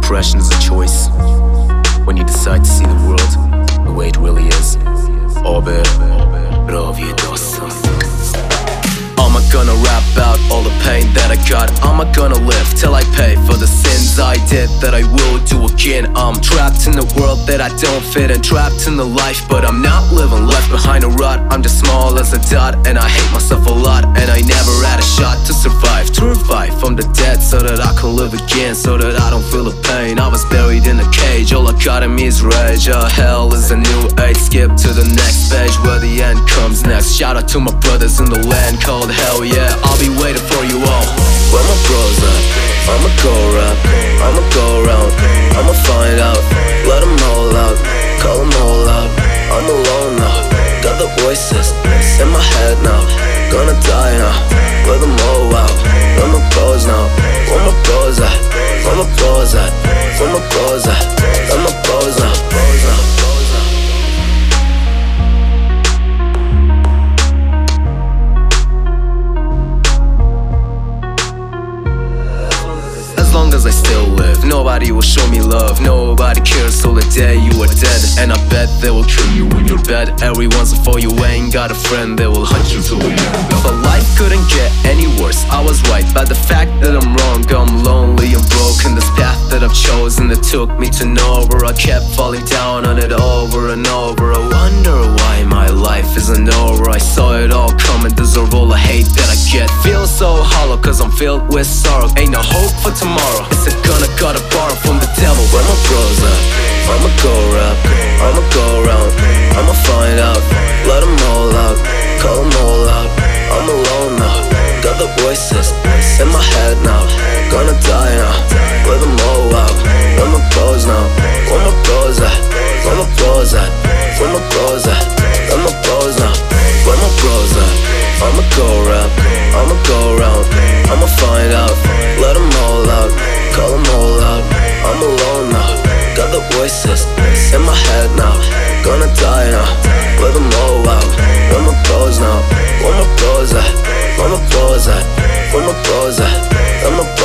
depression is a choice. When you decide to see the world the way it really is. Obe pravi dosa. Am I gonna rap out all the pain that I got? Am I gonna live till I pay for the sins I did that I will do again? I'm trapped in the world that I don't fit in, trapped in the life, but I'm not living, left behind a rut. I'm just small as a dot, and I hate myself a lot, and I never had a shot to revive from the dead, so that I can live again, so that I don't feel the pain. I was buried in a cage, all I got in me is rage. Hell is a new age, skip to the next page where the end comes next. Shout out to my brothers in the land called hell, yeah, I'll be waiting for you all. Where my bros at? I'ma go rap, I'ma go round, I'ma find out, let them all out, call them all out. I'm alone now, got the voices in my head now, gonna die now, let them all out. Where my bros now? Where my bros at? Where my bros at? Where my bros at? Where my bros now? As long as I still live, nobody will show me love. Nobody cares till the day you are dead. And I bet they will kill you in your bed. Everyone's for you, ain't got a friend, they will hunt you till the end. But life couldn't get any worse, I was right by the fact that I'm wrong. I'm lonely and broken, this path that I've chosen that took me to nowhere. I kept falling down on it over and over. I wonder why my life isn't over. I saw it all coming, deserve all the hate that I get. Feel so hollow cause I'm filled with sorrow. Ain't no hope for tomorrow, is it gonna got a borrow from the devil? Where my bros at? I'ma go rap, I'ma go round, I'ma find out, let them all out, call them all out. I'm alone now, got the voices in my head now, gonna die now, let them all out. Where my bros now? Where my bros at? Where my bros at? Where my bros at? Where my bros now? Where my bros at? I'ma go rap, I'ma go round, I'ma find out, let them all out, call them all out. I'm alone now, got the voices in my head now, gonna die now, let them all out. Where my bros now? Where my bros at? Where my bros at? Where my bros at? Where my